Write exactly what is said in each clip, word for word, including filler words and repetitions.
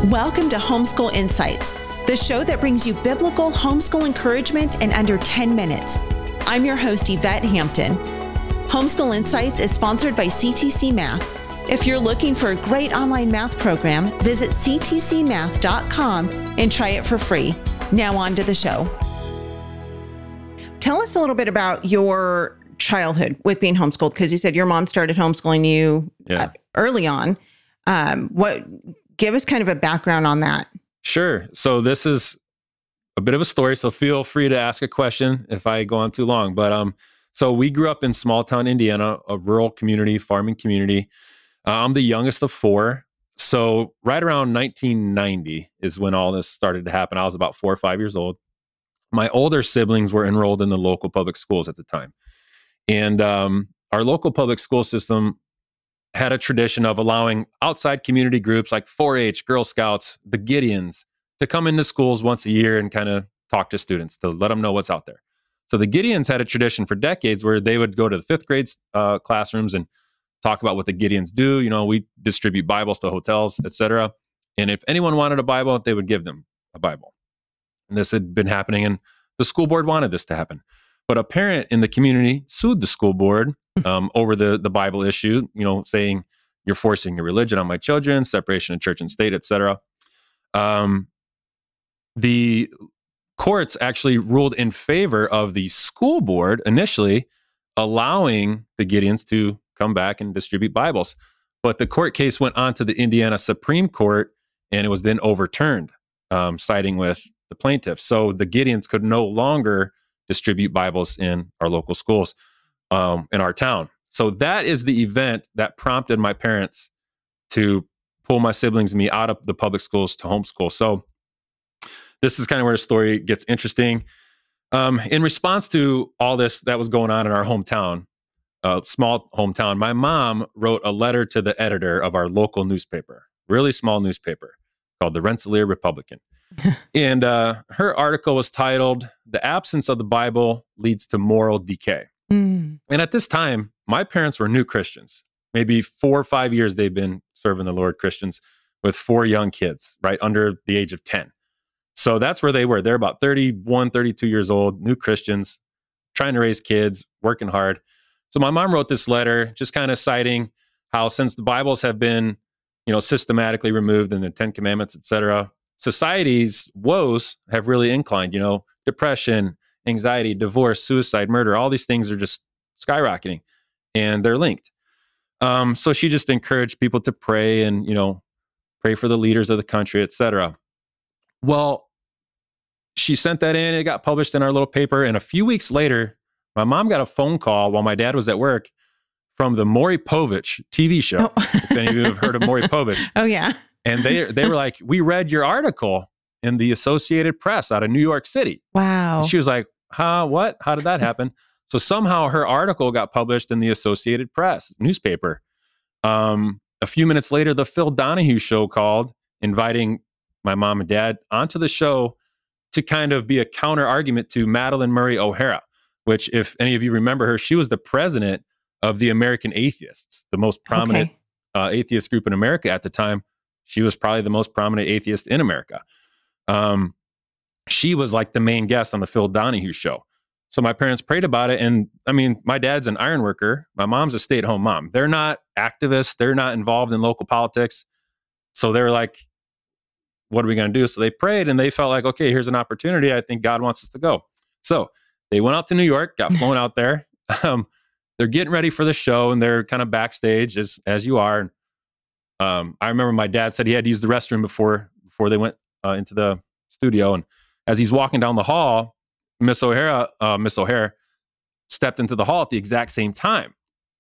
Welcome to Homeschool Insights, the show that brings you biblical homeschool encouragement in under ten minutes. I'm your host, Yvette Hampton. Homeschool Insights is sponsored by C T C Math. If you're looking for a great online math program, visit c t c math dot com and try it for free. Now on to the show. Tell us a little bit about your childhood with being homeschooled, because you said your mom started homeschooling you yeah. uh, early on. Um, what? Give us kind of a background on that. Sure. So this is a bit of a story, so feel free to ask a question if I go on too long. But um, so we grew up in small town Indiana, a rural community, farming community. Uh, I'm the youngest of four. So right around nineteen ninety is when all this started to happen. I was about four or five years old. My older siblings were enrolled in the local public schools at the time. And um, our local public school system had a tradition of allowing outside community groups like four H, Girl Scouts, the Gideons, to come into schools once a year and kind of talk to students to let them know what's out there. So the Gideons had a tradition for decades where they would go to the fifth grade uh, classrooms and talk about what the Gideons do. You know, we distribute Bibles to hotels, et cetera. And if anyone wanted a Bible, they would give them a Bible. And this had been happening, and the school board wanted this to happen. But a parent in the community sued the school board um, over the, the Bible issue, you know, saying you're forcing your religion on my children, separation of church and state, et cetera. Um, the courts actually ruled in favor of the school board initially, allowing the Gideons to come back and distribute Bibles. But the court case went on to the Indiana Supreme Court, and it was then overturned, um, siding with the plaintiffs. So the Gideons could no longer distribute Bibles in our local schools, um, in our town. So that is the event that prompted my parents to pull my siblings and me out of the public schools to homeschool. So this is kind of where the story gets interesting. Um, in response to all this that was going on in our hometown, uh, small hometown, my mom wrote a letter to the editor of our local newspaper, really small newspaper called the Rensselaer Republican. And uh, her article was titled, "The Absence of the Bible Leads to Moral Decay." Mm. And at this time, my parents were new Christians. Maybe four or five years they've been serving the Lord, Christians, with four young kids, right under the age of ten. So that's where they were. They're about thirty-one, thirty-two years old, new Christians, trying to raise kids, working hard. So my mom wrote this letter just kind of citing how since the Bibles have been, you know, systematically removed in the Ten Commandments, et cetera, society's woes have really inclined, you know, depression, anxiety, divorce, suicide, murder, all these things are just skyrocketing, and they're linked. Um, so she just encouraged people to pray and, you know, pray for the leaders of the country, et cetera. Well, she sent that in, it got published in our little paper. And a few weeks later, my mom got a phone call while my dad was at work from the Maury Povich T V show. Oh. If any of you have heard of Maury Povich. Oh, yeah. And they they were like, "We read your article in the Associated Press out of New York City." Wow. And she was like, huh, what? How did that happen? So somehow her article got published in the Associated Press newspaper. Um, a few minutes later, the Phil Donahue show called, inviting my mom and dad onto the show to kind of be a counter argument to Madalyn Murray O'Hara, which, if any of you remember her, she was the president of the American Atheists, the most prominent okay. uh, atheist group in America at the time. She was probably the most prominent atheist in America. Um, she was like the main guest on the Phil Donahue show. So my parents prayed about it. And I mean, my dad's an iron worker. My mom's a stay-at-home mom. They're not activists. They're not involved in local politics. So they were like, what are we going to do? So they prayed and they felt like, okay, here's an opportunity. I think God wants us to go. So they went out to New York, got flown out there. Um, they're getting ready for the show and they're kind of backstage as, as you are. Um, I remember my dad said he had to use the restroom before before they went uh, into the studio. And as he's walking down the hall, Miss O'Hara, uh, Miss O'Hare stepped into the hall at the exact same time.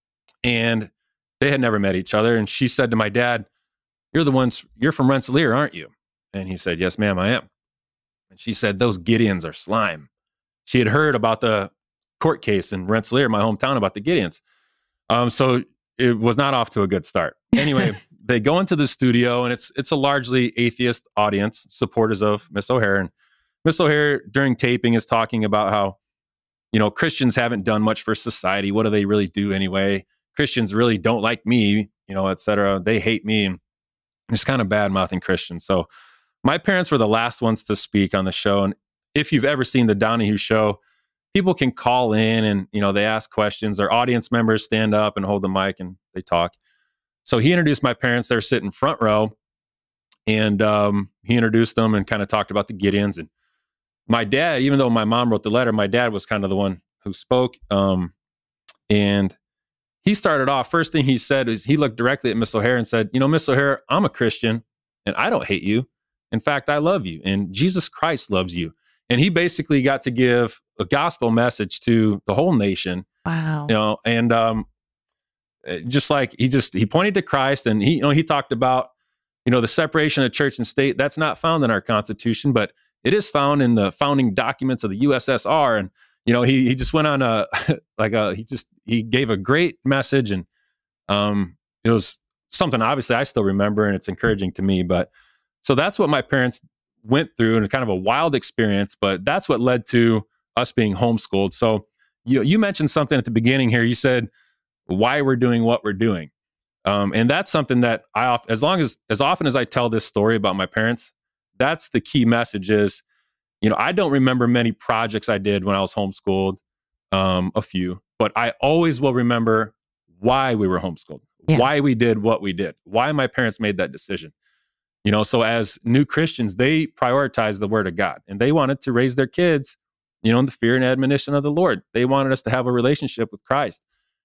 And they had never met each other. And she said to my dad, "You're the ones, you're from Rensselaer, aren't you?" And he said, "Yes, ma'am, I am." And she said, "Those Gideons are slime." She had heard about the court case in Rensselaer, my hometown, about the Gideons. Um, so it was not off to a good start. Anyway, they go into the studio and it's it's a largely atheist audience, supporters of Miss O'Hare. And Miss O'Hare during taping is talking about how, you know, Christians haven't done much for society. What do they really do anyway? Christians really don't like me, you know, et cetera. They hate me. And just kind of bad mouthing Christians. So my parents were the last ones to speak on the show. And if you've ever seen the Donahue Show, people can call in and, you know, they ask questions, or audience members stand up and hold the mic and they talk. So he introduced my parents. They're sitting front row, and um, he introduced them and kind of talked about the Gideons. And my dad, even though my mom wrote the letter, my dad was kind of the one who spoke. Um, and he started off, first thing he said is he looked directly at Miss O'Hare and said, you know, Miss O'Hare, I'm a Christian and I don't hate you. In fact, I love you, and Jesus Christ loves you. And he basically got to give a gospel message to the whole nation. Wow. You know, and um, just like he just, he pointed to Christ, and he, you know, he talked about, you know, the separation of church and state. That's not found in our Constitution, but it is found in the founding documents of the U S S R. And, you know, he he just went on a, like a, he just, he gave a great message, and um, it was something obviously I still remember, and it's encouraging to me. But so that's what my parents went through, and kind of a wild experience, but that's what led to us being homeschooled. So you you mentioned something at the beginning here. You said why we're doing what we're doing. Um, and that's something that I, as long as, as often as I tell this story about my parents, that's the key message is, you know, I don't remember many projects I did when I was homeschooled, um, a few, but I always will remember why we were homeschooled, yeah. why we did what we did, why my parents made that decision. You know, so as new Christians, they prioritized the word of God, and they wanted to raise their kids, you know, in the fear and admonition of the Lord. They wanted us to have a relationship with Christ.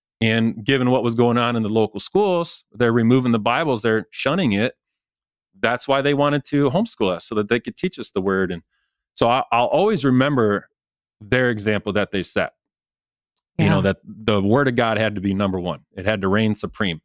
And given what was going on in the local schools, they're removing the Bibles, they're shunning it. That's why they wanted to homeschool us, so that they could teach us the word. And so I, I'll always remember their example that they set. Yeah. You know, that the word of God had to be number one. It had to reign supreme.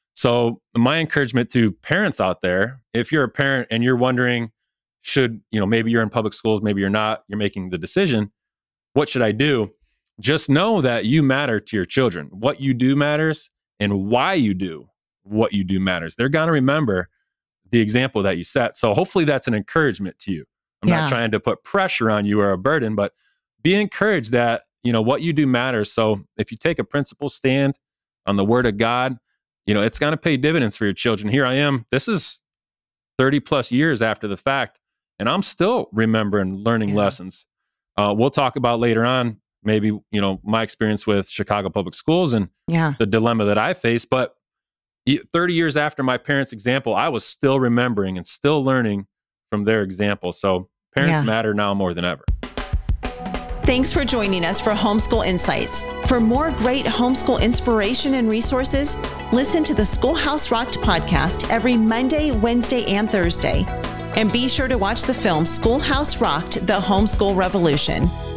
So my encouragement to parents out there, if you're a parent and you're wondering, should, you know, maybe you're in public schools, maybe you're not, you're making the decision, what should I do? Just know that you matter to your children. What you do matters, and why you do what you do matters. They're going to remember the example that you set. So hopefully that's an encouragement to you. I'm yeah. not trying to put pressure on you or a burden, but be encouraged that, you know, what you do matters. So if you take a principled stand on the word of God, you know, it's going to pay dividends for your children. Here I am. This is thirty plus years after the fact, and I'm still remembering learning yeah. lessons. Uh, we'll talk about later on, maybe, you know, my experience with Chicago Public Schools and yeah. the dilemma that I faced. But thirty years after my parents' example, I was still remembering and still learning from their example. So parents yeah. matter now more than ever. Thanks for joining us for Homeschool Insights. For more great homeschool inspiration and resources, listen to the Schoolhouse Rocked podcast every Monday, Wednesday, and Thursday. And be sure to watch the film Schoolhouse Rocked: The Homeschool Revolution.